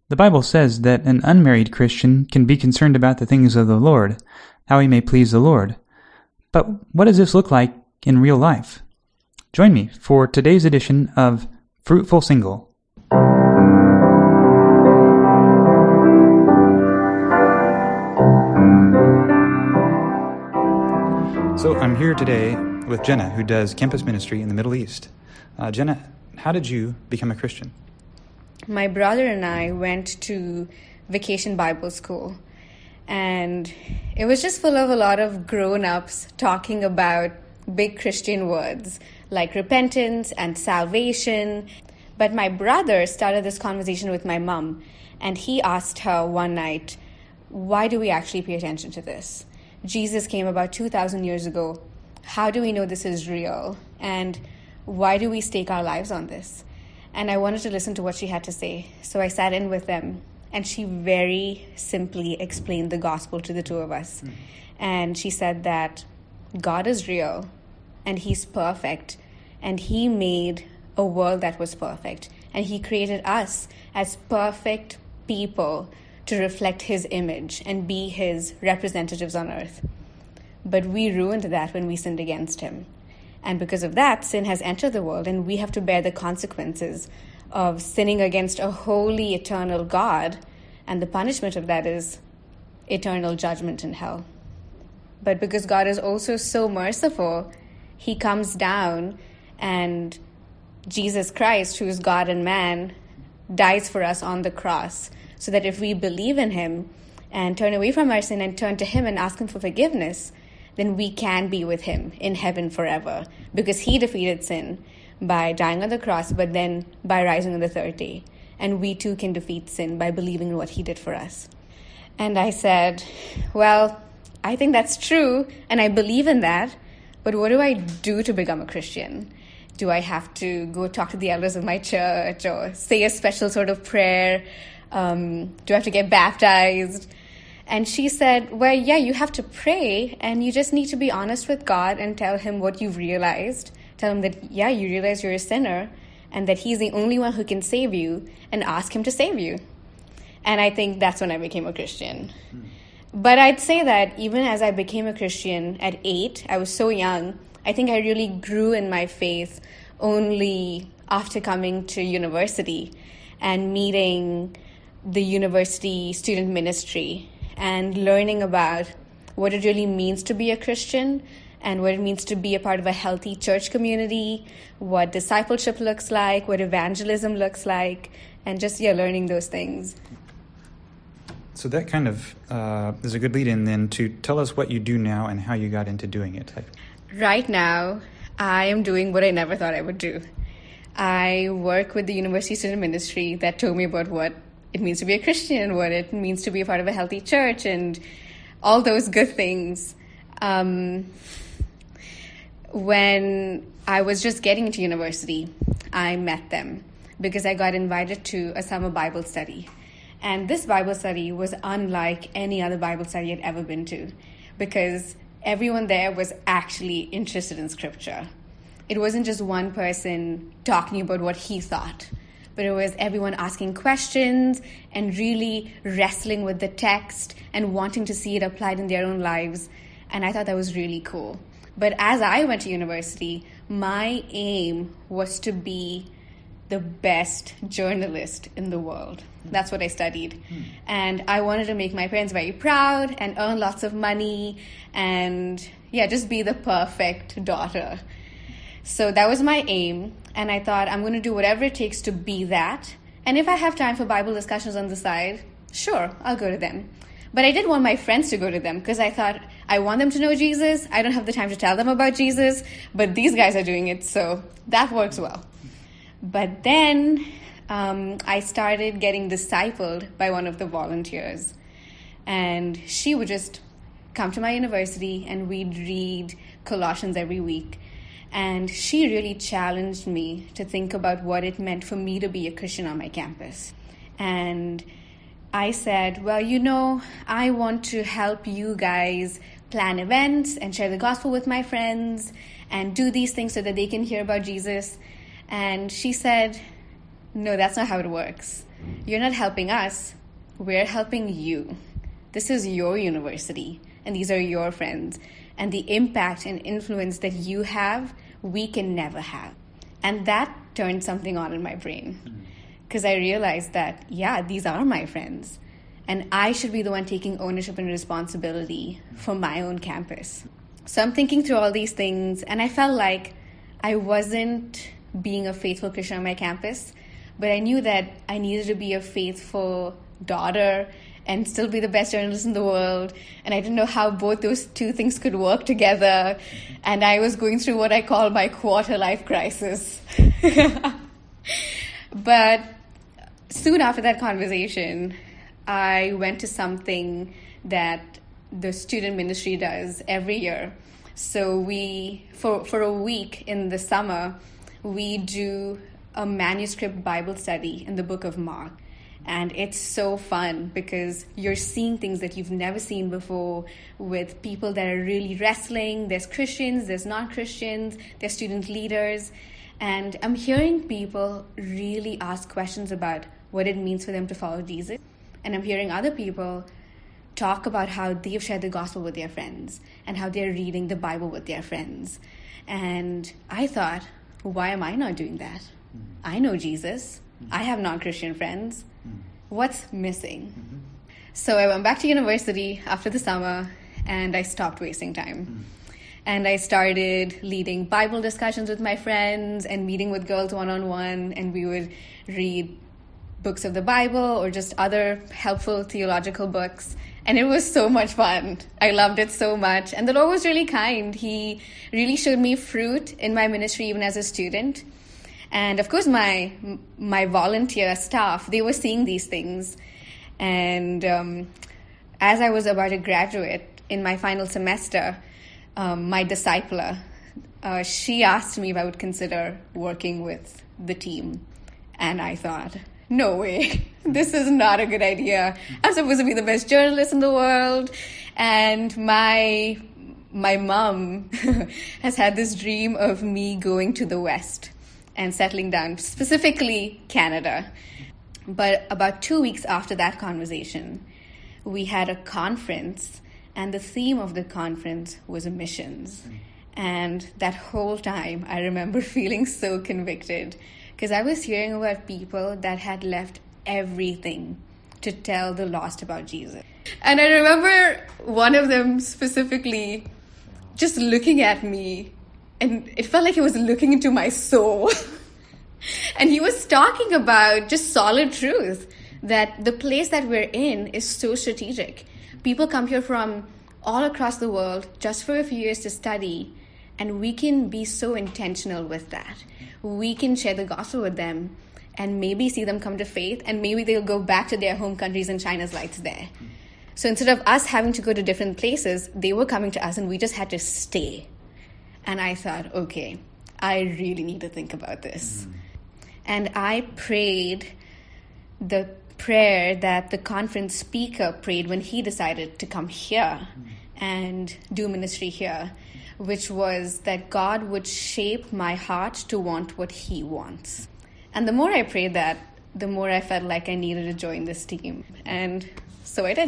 The Bible says that an unmarried Christian can be concerned about the things of the Lord, how he may please the Lord. But what does this look like in real life? Join me for today's edition of Fruitful Single. So I'm here today with Jenna, who does campus ministry in the Middle East. Jenna, how did you become a Christian? My brother and I went to Vacation Bible School, and it was just full of a lot of grown-ups talking about big Christian words like repentance and salvation. But my brother started this conversation with my mom, and he asked her one night, why do we actually pay attention to this? Jesus came about 2,000 years ago. How do we know this is real? And why do we stake our lives on this? And I wanted to listen to what she had to say. So I sat in with them, and she very simply explained the gospel to the two of us. And she said that God is real, and he's perfect, and he made a world that was perfect. And he created us as perfect people to reflect his image and be his representatives on earth. But we ruined that when we sinned against him. And because of that, sin has entered the world, and we have to bear the consequences of sinning against a holy, eternal God. And the punishment of that is eternal judgment in hell. But because God is also so merciful, he comes down, and Jesus Christ, who is God and man, dies for us on the cross, so that if we believe in him and turn away from our sin and turn to him and ask him for forgiveness, then we can be with him in heaven forever, because he defeated sin by dying on the cross, but then by rising on the third day. And we too can defeat sin by believing in what he did for us. And I said, well, I think that's true, and I believe in that, but what do I do to become a Christian? Do I have to go talk to the elders of my church or say a special sort of prayer? Do I have to get baptized? And she said, well, yeah, you have to pray, and you just need to be honest with God and tell him what you've realized. Tell him that, yeah, you realize you're a sinner and that he's the only one who can save you, and ask him to save you. And I think that's when I became a Christian. But I'd say that even as I became a Christian at 8, I was so young, I think I really grew in my faith only after coming to university and meeting the university student ministry and learning about what it really means to be a Christian and what it means to be a part of a healthy church community, what discipleship looks like, what evangelism looks like, and just, learning those things. So that kind of is a good lead-in then to tell us what you do now and how you got into doing it. Right now, I am doing what I never thought I would do. I work with the university student ministry that told me about what it means to be a Christian, what it means to be a part of a healthy church, and all those good things. When I was just getting into university, I met them because I got invited to a summer Bible study. And this Bible study was unlike any other Bible study I'd ever been to, because everyone there was actually interested in Scripture. It wasn't just one person talking about what he thought, but it was everyone asking questions and really wrestling with the text and wanting to see it applied in their own lives. And I thought that was really cool. But as I went to university, my aim was to be the best journalist in the world. That's what I studied. And I wanted to make my parents very proud and earn lots of money and, just be the perfect daughter. So that was my aim. And I thought, I'm going to do whatever it takes to be that. And if I have time for Bible discussions on the side, sure, I'll go to them. But I did want my friends to go to them because I thought, I want them to know Jesus. I don't have the time to tell them about Jesus, but these guys are doing it, so that works well. But then I started getting discipled by one of the volunteers. And she would just come to my university and we'd read Colossians every week. And she really challenged me to think about what it meant for me to be a Christian on my campus. And I said, well, I want to help you guys plan events and share the gospel with my friends and do these things so that they can hear about Jesus. And she said, no, that's not how it works. You're not helping us, we're helping you. This is your university, and these are your friends. And the impact and influence that you have, we can never have. And that turned something on in my brain. Because I realized that, yeah, these are my friends. And I should be the one taking ownership and responsibility for my own campus. So I'm thinking through all these things, and I felt like I wasn't being a faithful Christian on my campus, but I knew that I needed to be a faithful daughter and still be the best journalist in the world. And I didn't know how both those two things could work together. And I was going through what I call my quarter life crisis. But soon after that conversation, I went to something that the student ministry does every year. So we, for a week in the summer, we do a manuscript Bible study in the book of Mark. And it's so fun because you're seeing things that you've never seen before with people that are really wrestling. There's Christians, there's non-Christians, there's student leaders. And I'm hearing people really ask questions about what it means for them to follow Jesus. And I'm hearing other people talk about how they've shared the gospel with their friends and how they're reading the Bible with their friends. And I thought, why am I not doing that? I know Jesus. I have non-Christian friends. What's missing? So I went back to university after the summer and I stopped wasting time. And I started leading Bible discussions with my friends and meeting with girls one-on-one, and we would read books of the Bible or just other helpful theological books. And it was so much fun. I loved it so much. And the Lord was really kind. He really showed me fruit in my ministry even as a student. And of course, my volunteer staff, they were seeing these things. And as I was about to graduate in my final semester, my discipler, she asked me if I would consider working with the team. And I thought, no way, this is not a good idea. I'm supposed to be the best journalist in the world. And my mom has had this dream of me going to the West and settling down, specifically Canada. But about 2 weeks after that conversation, we had a conference, and the theme of the conference was missions. And that whole time, I remember feeling so convicted because I was hearing about people that had left everything to tell the lost about Jesus. And I remember one of them specifically just looking at me, and it felt like he was looking into my soul. And he was talking about just solid truth, that the place that we're in is so strategic. People come here from all across the world just for a few years to study, and we can be so intentional with that. We can share the gospel with them and maybe see them come to faith, and maybe they'll go back to their home countries and shine as lights there. So instead of us having to go to different places, they were coming to us and we just had to stay. And I thought, okay, I really need to think about this. And I prayed the prayer that the conference speaker prayed when he decided to come here and do ministry here, which was that God would shape my heart to want what he wants. And the more I prayed that, the more I felt like I needed to join this team. And so I did.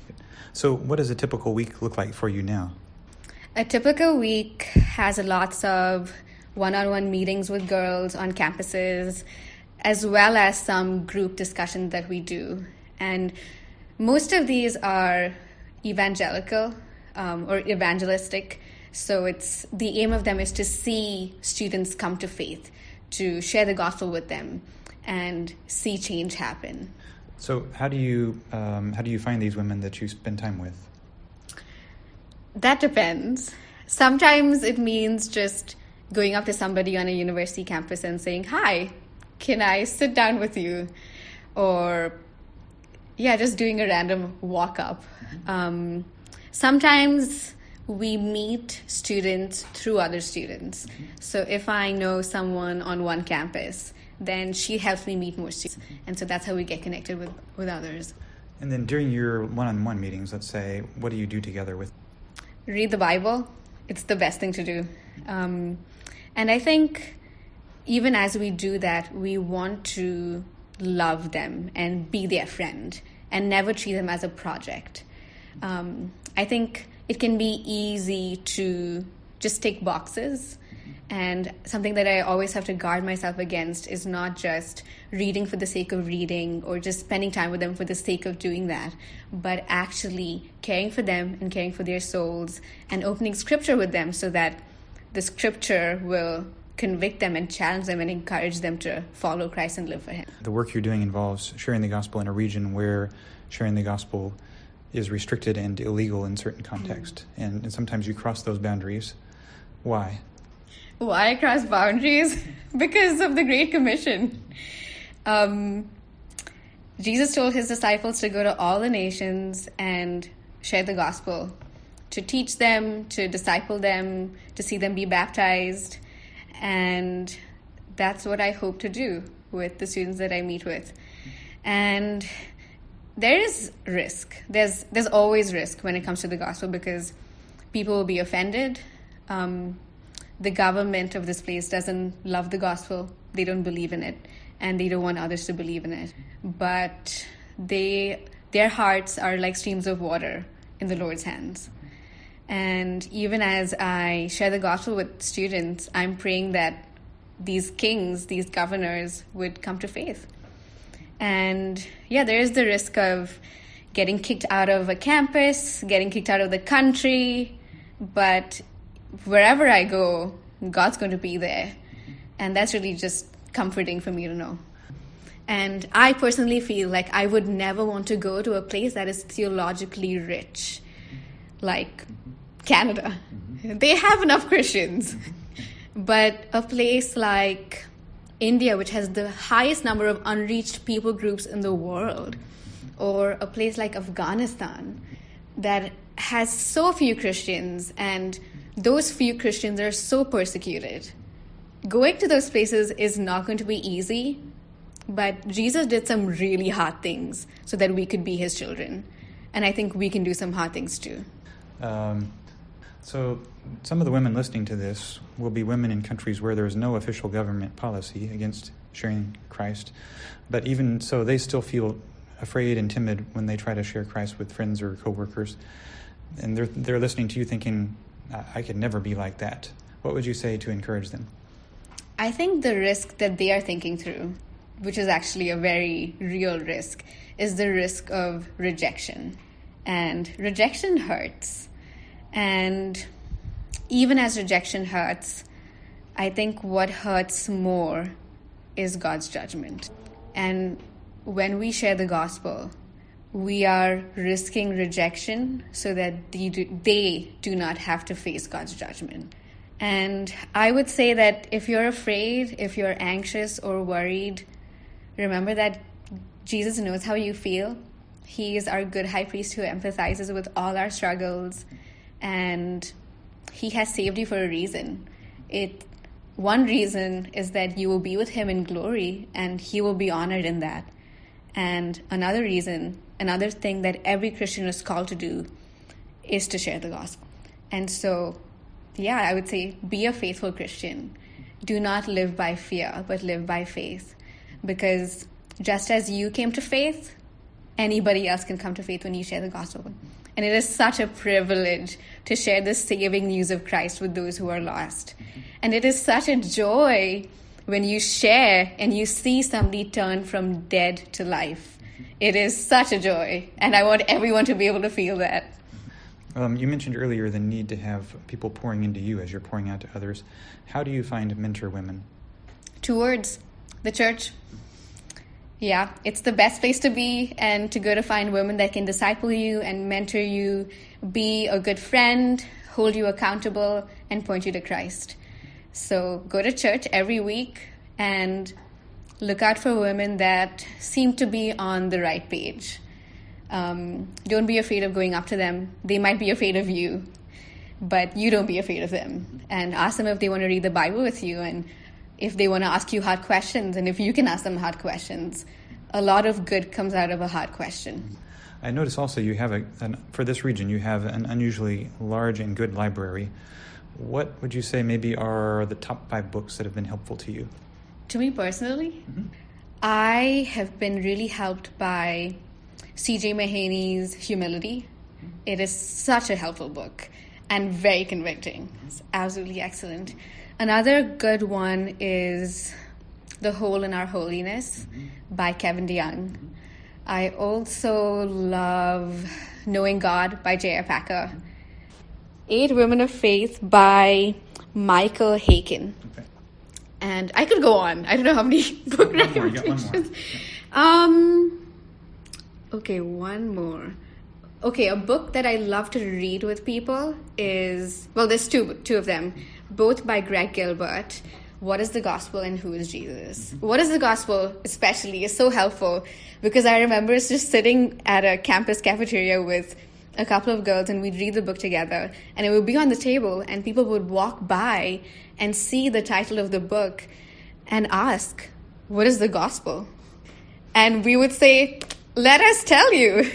So what does a typical week look like for you now? A typical week has lots of one-on-one meetings with girls on campuses, as well as some group discussions that we do. And most of these are evangelical or evangelistic. So the aim of them is to see students come to faith, to share the gospel with them, and see change happen. So how do you find these women that you spend time with? That depends. Sometimes it means just going up to somebody on a university campus and saying, "Hi, can I sit down with you?" Or, just doing a random walk up. Sometimes we meet students through other students. So if I know someone on one campus, then she helps me meet more students. And so that's how we get connected with others. And then during your one-on-one meetings, let's say, what do you do together with? Read the Bible. It's the best thing to do. And I think even as we do that, we want to love them and be their friend and never treat them as a project. I think it can be easy to just tick boxes. And something that I always have to guard myself against is not just reading for the sake of reading or just spending time with them for the sake of doing that, but actually caring for them and caring for their souls and opening scripture with them so that the scripture will convict them and challenge them and encourage them to follow Christ and live for Him. The work you're doing involves sharing the gospel in a region where sharing the gospel is restricted and illegal in certain contexts. And sometimes you cross those boundaries. Why? Why cross boundaries? Because of the Great Commission. Jesus told His disciples to go to all the nations and share the gospel, to teach them, to disciple them, to see them be baptized. And that's what I hope to do with the students that I meet with. And there is risk. There's always risk when it comes to the gospel because people will be offended. The government of this place doesn't love the gospel. They don't believe in it, and they don't want others to believe in it. But their hearts are like streams of water in the Lord's hands. And even as I share the gospel with students, I'm praying that these kings, these governors would come to faith. And yeah, there is the risk of getting kicked out of a campus, getting kicked out of the country, but wherever I go, God's going to be there. And that's really just comforting for me to know. And I personally feel like I would never want to go to a place that is theologically rich, like Canada. They have enough Christians. But a place like India, which has the highest number of unreached people groups in the world, or a place like Afghanistan that has so few Christians, and those few Christians are so persecuted. Going to those places is not going to be easy, but Jesus did some really hard things so that we could be His children. And I think we can do some hard things too. So some of the women listening to this will be women in countries where there is no official government policy against sharing Christ. But even so, they still feel afraid and timid when they try to share Christ with friends or coworkers. And they're listening to you thinking, I could never be like that. What would you say to encourage them? I think the risk that they are thinking through, which is actually a very real risk, is the risk of rejection. And rejection hurts. And even as rejection hurts, I think what hurts more is God's judgment. And when we share the gospel, we are risking rejection so that they do not have to face God's judgment. And I would say that if you're afraid, if you're anxious or worried, remember that Jesus knows how you feel. He is our good high priest who empathizes with all our struggles, and He has saved you for a reason. One reason is that you will be with Him in glory, and He will be honored in that. And another reason, another thing that every Christian is called to do is to share the gospel. And so, yeah, I would say be a faithful Christian. Do not live by fear, but live by faith. Because just as you came to faith, anybody else can come to faith when you share the gospel. And it is such a privilege to share the saving news of Christ with those who are lost. And it is such a joy when you share and you see somebody turn from dead to life. It is such a joy. And I want everyone to be able to feel that. You mentioned earlier the need to have people pouring into you as you're pouring out to others. How do you find mentor women? 2 words. The church. Yeah, it's the best place to be and to go to find women that can disciple you and mentor you, be a good friend, hold you accountable, and point you to Christ. So go to church every week and look out for women that seem to be on the right page. Don't be afraid of going up to them. They might be afraid of you, but you don't be afraid of them. And ask them if they want to read the Bible with you, and if they want to ask you hard questions, and if you can ask them hard questions. A lot of good comes out of a hard question. I notice also you have for this region, you have an unusually large and good library. What would you say maybe are the top 5 books that have been helpful to you? To me personally, I have been really helped by C.J. Mahaney's Humility. It is such a helpful book and very convicting. It's absolutely excellent. Another good one is The Hole in Our Holiness by Kevin DeYoung. I also love Knowing God by J.I. Packer. 8 Women of Faith by Michael Haykin. Okay. And I could go on. I don't know how many book recommendations. Okay, one more. Okay, a book that I love to read with people is, well, there's two of them, both by Greg Gilbert. What is the Gospel and Who is Jesus? What is the Gospel especially is so helpful because I remember just sitting at a campus cafeteria with a couple of girls and we'd read the book together and it would be on the table and people would walk by and see the title of the book and ask, what is the Gospel? And we would say, let us tell you.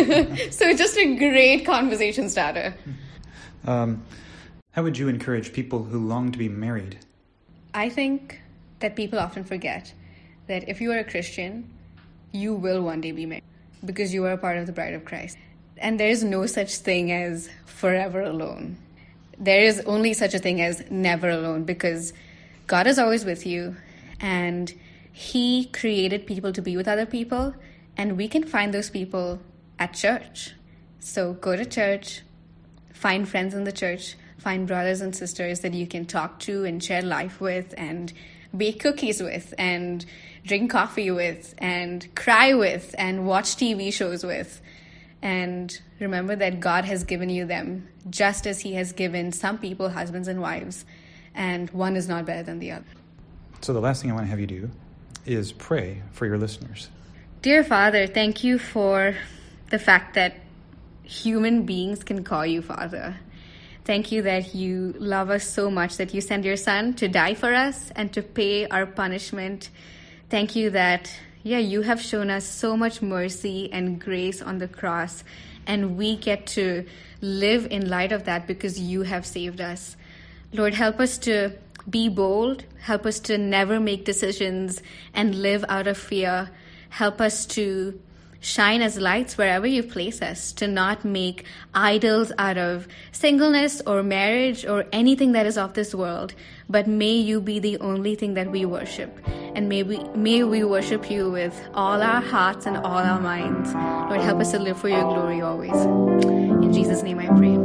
So just a great conversation starter. How would you encourage people who long to be married? I think that people often forget that if you are a Christian, you will one day be married because you are a part of the bride of Christ. And there is no such thing as forever alone. There is only such a thing as never alone because God is always with you and He created people to be with other people and we can find those people at church. So go to church, find friends in the church, find brothers and sisters that you can talk to and share life with and bake cookies with and drink coffee with and cry with and watch TV shows with. And remember that God has given you them just as He has given some people husbands and wives, and one is not better than the other. So the last thing I want to have you do is pray for your listeners. Dear Father, thank you for the fact that human beings can call you Father. Thank you that you love us so much that you send your Son to die for us and to pay our punishment. Thank you that you have shown us so much mercy and grace on the cross, and we get to live in light of that because you have saved us. Lord, help us to be bold. Help us to never make decisions and live out of fear. Help us to shine as lights wherever you place us, to not make idols out of singleness or marriage or anything that is of this world, but may you be the only thing that we worship. And may we worship you with all our hearts and all our minds. Lord, help us to live for your glory always. In Jesus' name I pray.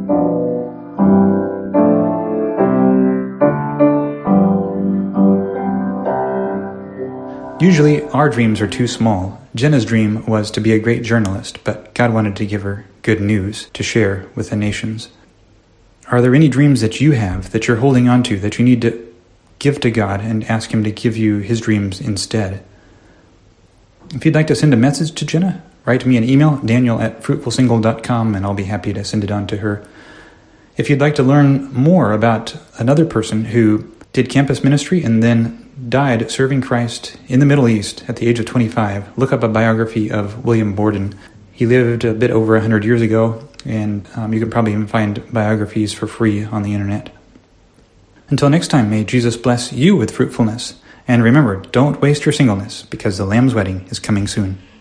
Usually, our dreams are too small. Jenna's dream was to be a great journalist, but God wanted to give her good news to share with the nations. Are there any dreams that you have that you're holding on to that you need to give to God and ask Him to give you His dreams instead? If you'd like to send a message to Jenna, write me an email, daniel@fruitfulsingle.com, and I'll be happy to send it on to her. If you'd like to learn more about another person who did campus ministry and then died serving Christ in the Middle East at the age of 25, look up a biography of William Borden. He lived a bit over 100 years ago, and you can probably even find biographies for free on the internet. Until next time, may Jesus bless you with fruitfulness. And remember, don't waste your singleness, because the Lamb's wedding is coming soon.